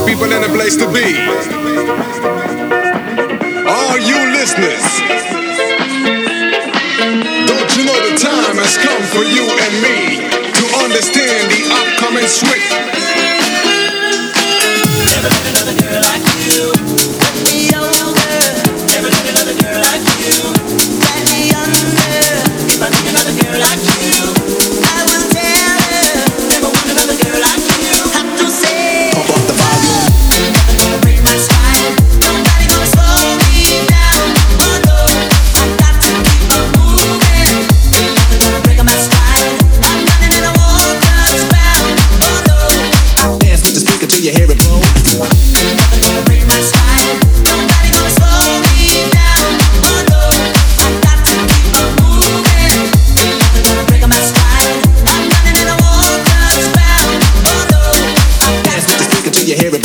people in a place to be. All you listeners, don't you know the time has come for you and me to understand the upcoming switch? Never met another girl like you. Let me over. Never met another girl like you. Let me under. If I meet another girl like you, I will tell her. Never want another girl like you. Have to say, pump up the volume. Never gonna break my spine. Nobody gonna slow me down. Oh no, I got to keep on moving. Never gonna break my spine. I'm running and I won't touch ground. Oh no, I dance with the speaker till you hear it blow. Never gonna break my spine. Nobody gonna slow me down. Oh no, I got to keep on moving. Never gonna break my spine. I'm running and I won't touch ground. Oh no, I dance with the speaker till you hear it.